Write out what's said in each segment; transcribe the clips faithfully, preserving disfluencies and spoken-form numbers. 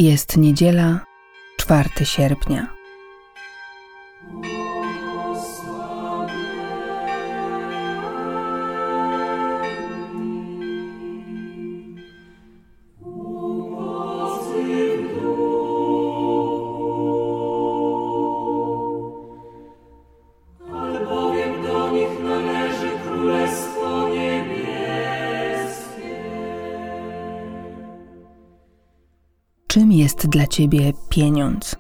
Jest niedziela, czwartego sierpnia. Czym jest dla Ciebie pieniądz?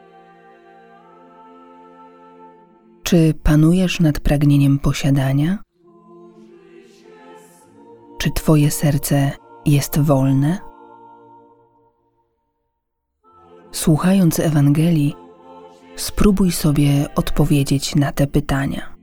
Czy panujesz nad pragnieniem posiadania? Czy Twoje serce jest wolne? Słuchając Ewangelii, spróbuj sobie odpowiedzieć na te pytania.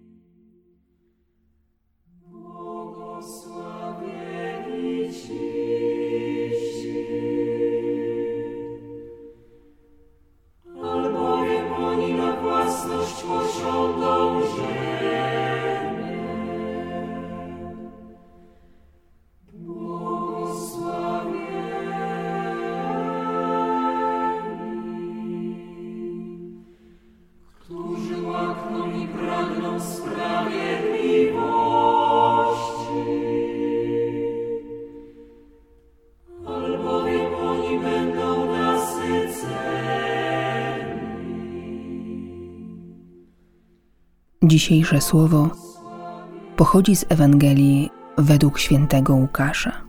Dzisiejsze słowo pochodzi z Ewangelii według świętego Łukasza.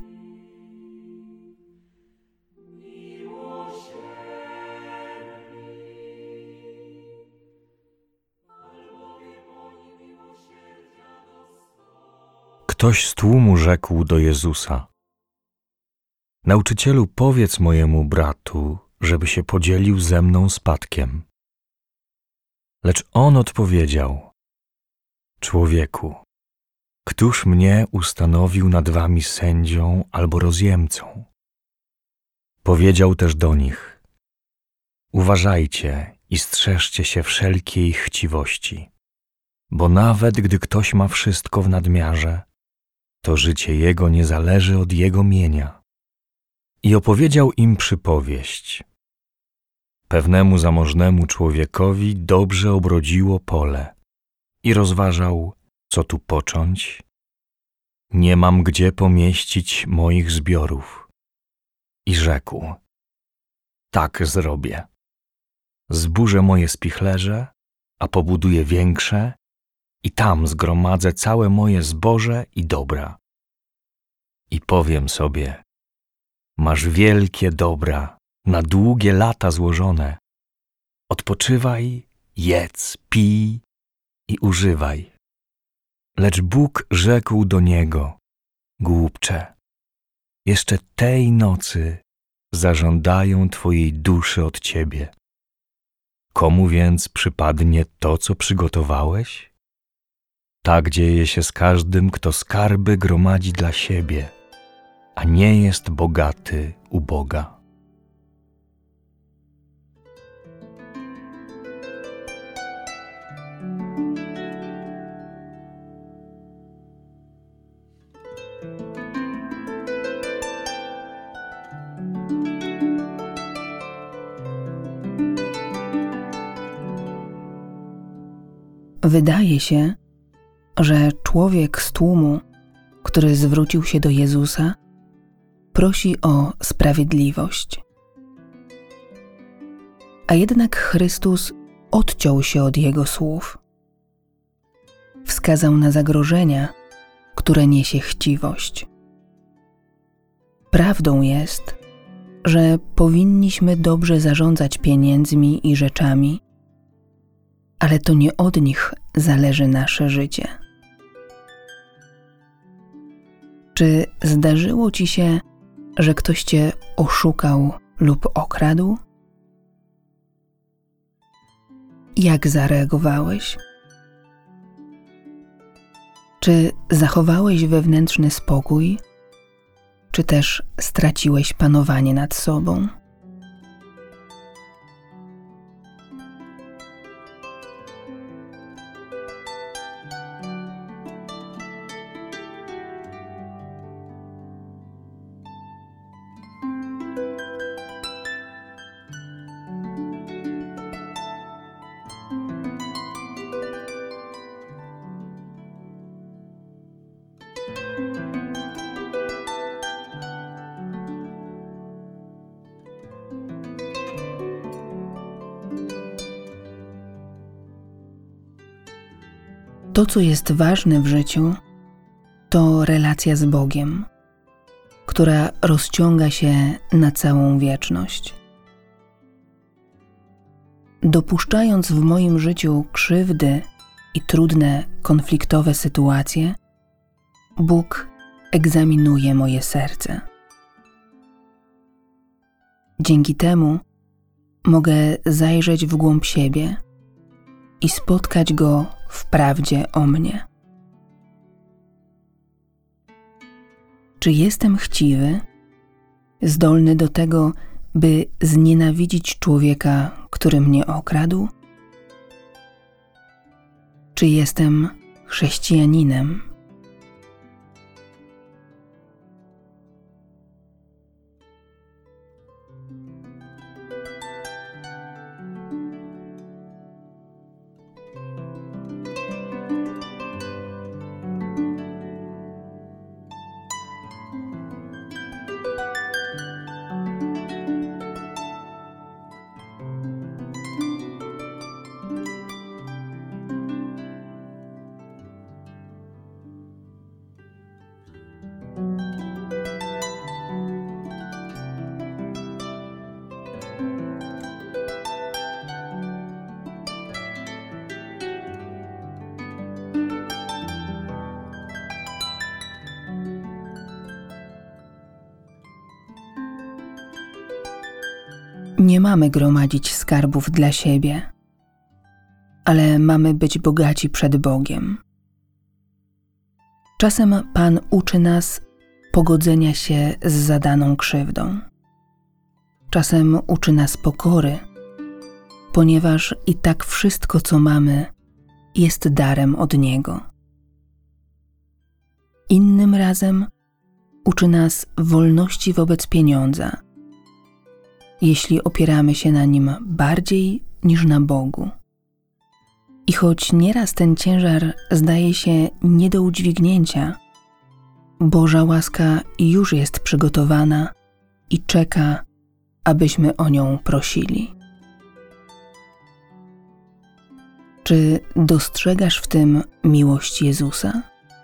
Ktoś z tłumu rzekł do Jezusa: Nauczycielu, powiedz mojemu bratu, żeby się podzielił ze mną spadkiem. Lecz on odpowiedział: Człowieku, któż mnie ustanowił nad wami sędzią albo rozjemcą? Powiedział też do nich: Uważajcie i strzeżcie się wszelkiej chciwości, bo nawet gdy ktoś ma wszystko w nadmiarze, to życie jego nie zależy od jego mienia. I opowiedział im przypowieść. Pewnemu zamożnemu człowiekowi dobrze obrodziło pole i rozważał, co tu począć. Nie mam gdzie pomieścić moich zbiorów. I rzekł: Tak zrobię. Zburzę moje spichlerze, a pobuduję większe i tam zgromadzę całe moje zboże i dobra. I powiem sobie: Masz wielkie dobra, na długie lata złożone. Odpoczywaj, jedz, pij i używaj. Lecz Bóg rzekł do niego: Głupcze, jeszcze tej nocy zażądają twojej duszy od ciebie. Komu więc przypadnie to, co przygotowałeś? Tak dzieje się z każdym, kto skarby gromadzi dla siebie, a nie jest bogaty u Boga. Wydaje się, że człowiek z tłumu, który zwrócił się do Jezusa, prosi o sprawiedliwość. A jednak Chrystus odciął się od jego słów. Wskazał na zagrożenia, które niesie chciwość. Prawdą jest, że powinniśmy dobrze zarządzać pieniędzmi i rzeczami, ale to nie od nich zależy nasze życie. Czy zdarzyło ci się, że ktoś cię oszukał lub okradł? Jak zareagowałeś? Czy zachowałeś wewnętrzny spokój, czy też straciłeś panowanie nad sobą? To, co jest ważne w życiu, to relacja z Bogiem, która rozciąga się na całą wieczność. Dopuszczając w moim życiu krzywdy i trudne, konfliktowe sytuacje, Bóg egzaminuje moje serce. Dzięki temu mogę zajrzeć w głąb siebie i spotkać Go w prawdzie o mnie. Czy jestem chciwy, zdolny do tego, by znienawidzić człowieka, który mnie okradł? Czy jestem chrześcijaninem? Nie mamy gromadzić skarbów dla siebie, ale mamy być bogaci przed Bogiem. Czasem Pan uczy nas pogodzenia się z zadaną krzywdą. Czasem uczy nas pokory, ponieważ i tak wszystko, co mamy, jest darem od Niego. Innym razem uczy nas wolności wobec pieniądza, jeśli opieramy się na nim bardziej niż na Bogu. I choć nieraz ten ciężar zdaje się nie do udźwignięcia, Boża łaska już jest przygotowana i czeka, abyśmy o nią prosili. Czy dostrzegasz w tym miłość Jezusa?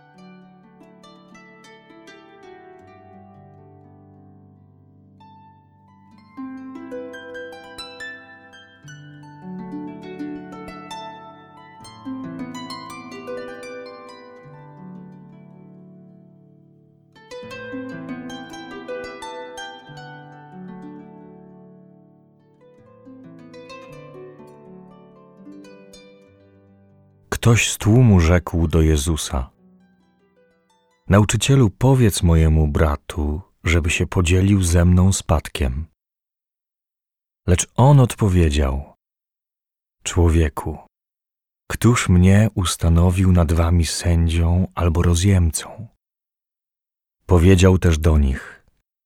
Ktoś z tłumu rzekł do Jezusa: Nauczycielu, powiedz mojemu bratu, żeby się podzielił ze mną spadkiem. Lecz on odpowiedział: Człowieku, któż mnie ustanowił nad wami sędzią albo rozjemcą? Powiedział też do nich: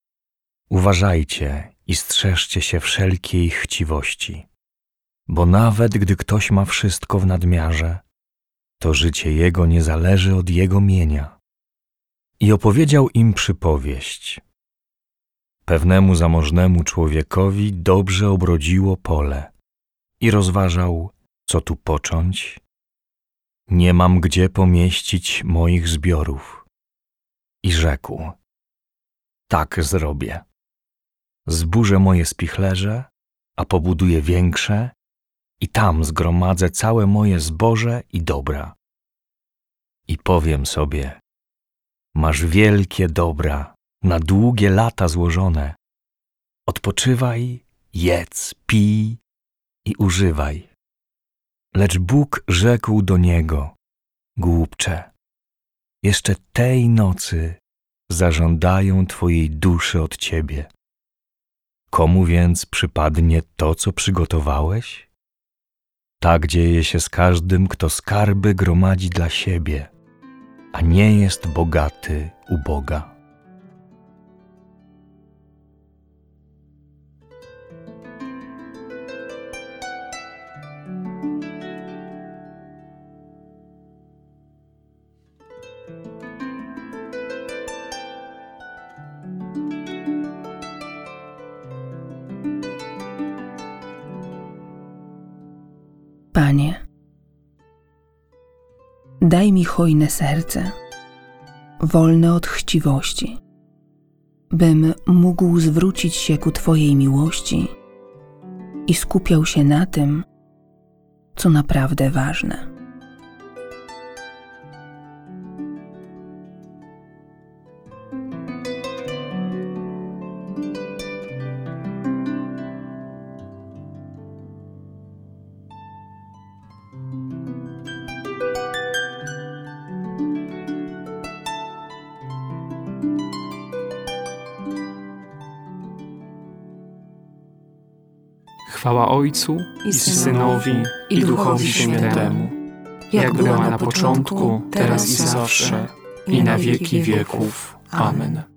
Uważajcie i strzeżcie się wszelkiej chciwości, bo nawet gdy ktoś ma wszystko w nadmiarze, to życie jego nie zależy od jego mienia. I opowiedział im przypowieść. Pewnemu zamożnemu człowiekowi dobrze obrodziło pole i rozważał, co tu począć. Nie mam gdzie pomieścić moich zbiorów. I rzekł: Tak zrobię. Zburzę moje spichlerze, a pobuduję większe, i tam zgromadzę całe moje zboże i dobra. I powiem sobie: masz wielkie dobra, na długie lata złożone. Odpoczywaj, jedz, pij i używaj. Lecz Bóg rzekł do niego: Głupcze, jeszcze tej nocy zażądają twojej duszy od ciebie. Komu więc przypadnie to, co przygotowałeś? Tak dzieje się z każdym, kto skarby gromadzi dla siebie, a nie jest bogaty u Boga. Panie, Daj mi hojne serce, wolne od chciwości, bym mógł zwrócić się ku Twojej miłości i skupiał się na tym, co naprawdę ważne. Chwała Ojcu i Synowi, i Duchowi Świętemu, jak była na początku, teraz i zawsze, i na wieki wieków. Amen.